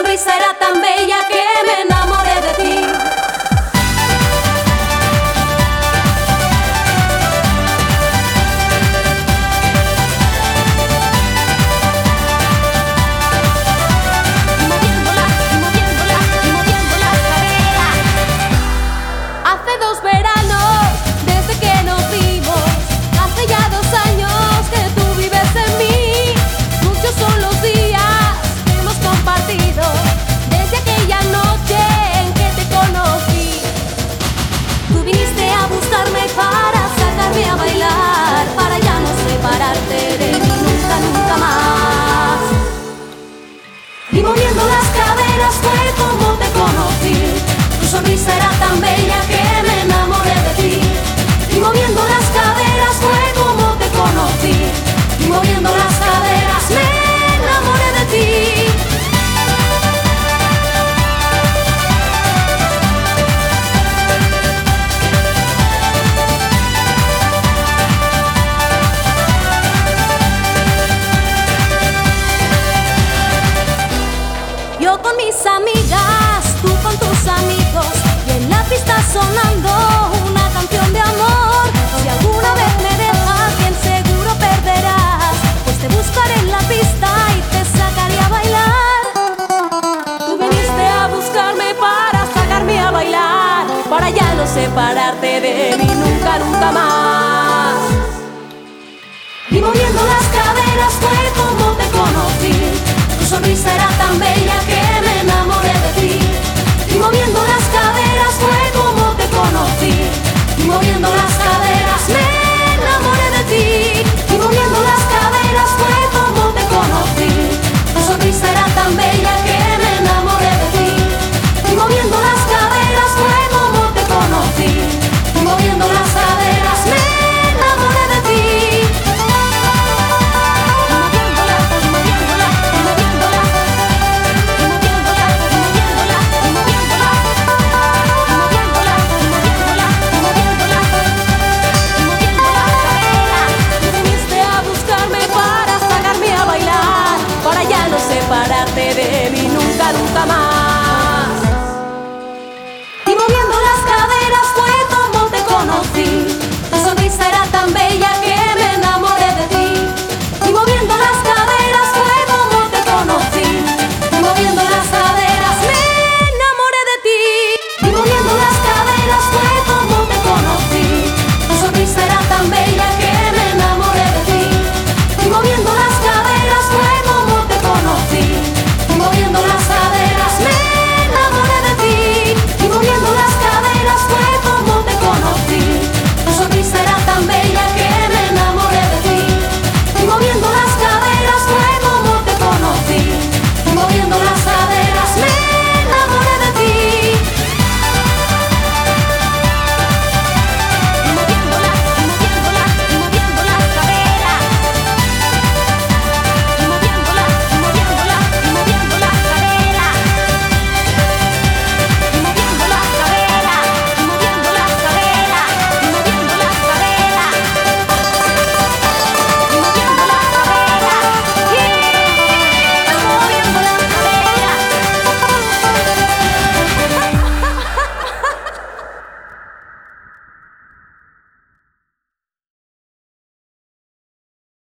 sonrisa era tan bella que me enamoré de ti. Hace 2 veranos, desde que nos vimos, hace ya 2 años que tú vives en mí. Muchos son los días que hemos compartido, desde aquella noche en que te conocí. Tú viniste a buscarme para sacarme a bailar, para ya no separarte de mí nunca, nunca más. Y moviendo las caderas fue como te conocí. Tu sonrisa era tan bella que me enamoré de ti. Y moviendo las caderas fue como te conocí. Y moviendo las caderas me enamoré de ti. Yo con mis amigas, tú con tus amigos, y en la pista sonando una canción de amor. Si alguna vez me dejas, bien seguro perderás, pues te buscaré en la pista y te sacaré a bailar. Tú viniste a buscarme para sacarme a bailar, para ya no separarte de mí nunca, nunca más. Y moviendo las caderas fue como te conocí. Tu sonrisa era tan bella que